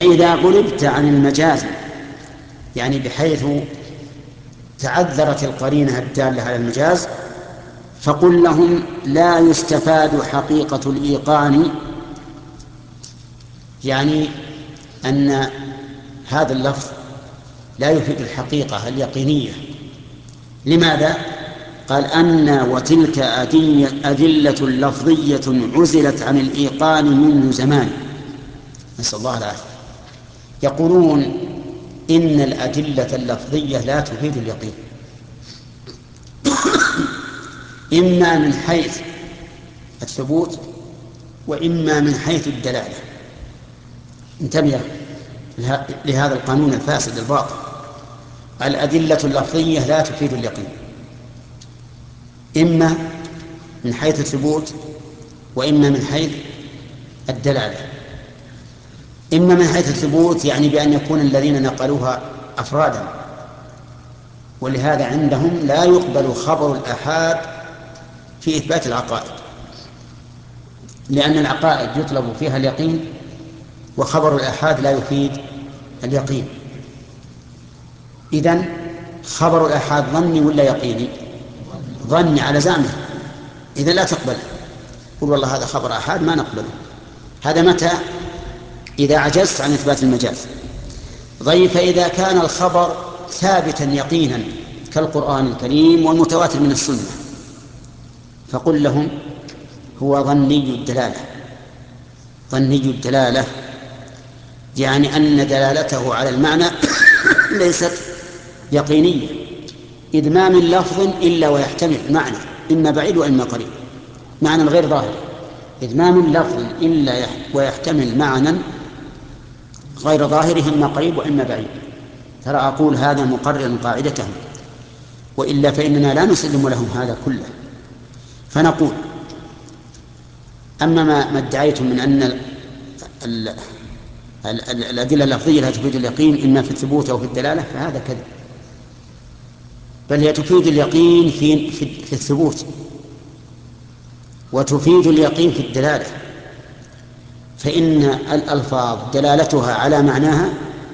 إذا غلبت عن المجاز يعني بحيث تعذرت القرينة الدالة على المجاز فقل لهم لا يستفاد حقيقة الإيقان، يعني أن هذا اللفظ لا يفيد الحقيقة اليقينية. لماذا؟ قال أن وتلك أدلة لفظية عزلت عن الإيقان منذ زمان. نسأل الله العافية. يقولون إن الأدلة اللفظية لا تفيد اليقين، إما من حيث الثبوت وإما من حيث الدلالة. انتبه لهذا القانون الفاسد الباطل. الأدلة اللفظية لا تفيد اليقين، إما من حيث الثبوت وإما من حيث الدلالة. إما من حيث الثبوت يعني بأن يكون الذين نقلوها أفرادا، ولهذا عندهم لا يقبل خبر الآحاد في إثبات العقائد، لأن العقائد يطلب فيها اليقين وخبر الآحاد لا يفيد اليقين. إذن خبر الآحاد ظني ولا يقيني؟ ظني على زعمه، إذا لا تقبل. قل والله هذا خبر آحاد ما نقبله. هذا متى؟ إذا عجزت عن إثبات المجاز. فإذا كان الخبر ثابتا يقينا كالقرآن الكريم والمتواتر من السنة فقل لهم هو ظني الدلالة. ظني الدلالة يعني أن دلالته على المعنى ليست يقينية، إذ ما من لفظ إلا ويحتمل معنى إما بعيد وإما قريب، معنى غير ظاهر. إذ ما من لفظ إلا ويحتمل معنى غير ظاهر إما قريب وإما بعيد. ترى أقول هذا مقرر قاعدتهم، وإلا فإننا لا نسلم لهم هذا كله. فنقول أما ما ادعيتم من أن الأدلة اللفظية لا تفيد اليقين إما في الثبوت أو في الدلالة فهذا كذب، بل هي تفيد اليقين في الثبوت وتفيد اليقين في الدلالة. فإن الألفاظ دلالتها على معناها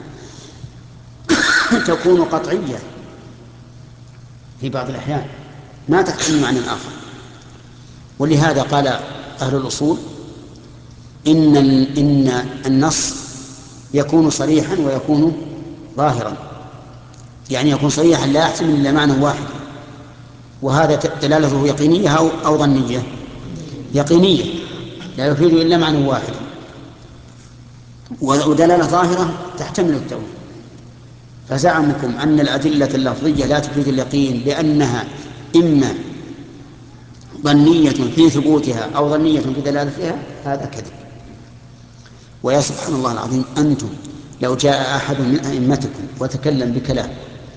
تكون قطعية في بعض الأحيان ما تحتمل معنى آخر. ولهذا قال أهل الأصول إن النص يكون صريحا ويكون ظاهرا، يعني يكون صريحا لا يحتمل إلا معنى واحد، وهذا دلالته يقينية أو ظنية؟ يقينية، لا يفيد إلا معنى واحد. ودلالة ظاهرة تحتمل التأويل. فزعمكم أن الأدلة اللفظية لا تفيد اليقين لأنها إما ظنية في ثبوتها أو ظنية في دلالتها هذا كذب. ويا سبحان الله العظيم، أنتم لو جاء أحد من أئمتكم وتكلم بكلام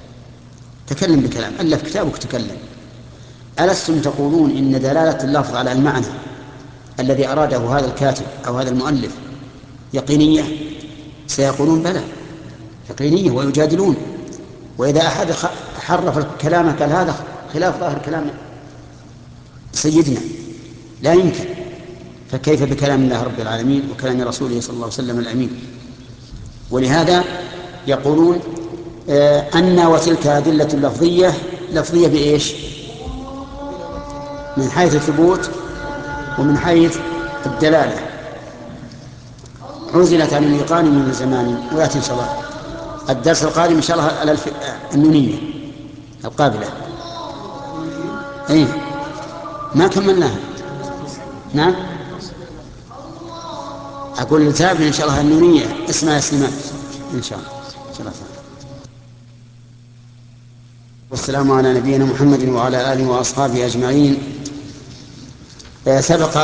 ألف كتابك تكلم، ألستم تقولون إن دلالة اللفظ على المعنى الذي أراده هذا الكاتب أو هذا المؤلف يقينية؟ سيقولون بلى يقينية ويجادلون. وإذا أحد حرف الكلام قال هذا خلاف ظاهر كلام سيدنا لا يمكن، فكيف بكلام الله رب العالمين وكلام رسوله صلى الله عليه وسلم الأمين؟ ولهذا يقولون أن وتلك أدلة لفظية بإيش؟ من حيث الثبوت ومن حيث الدلالة، عزلت عن الإيقان من زمان. ويأتي إن شاء الله الدرس القادم إن شاء الله على النونية القابلة. أي ما كملناها. نعم أقول التابع إن شاء الله النونية اسمها سليمان إن شاء الله. والسلام على نبينا محمد وعلى آله وأصحابه أجمعين. سبق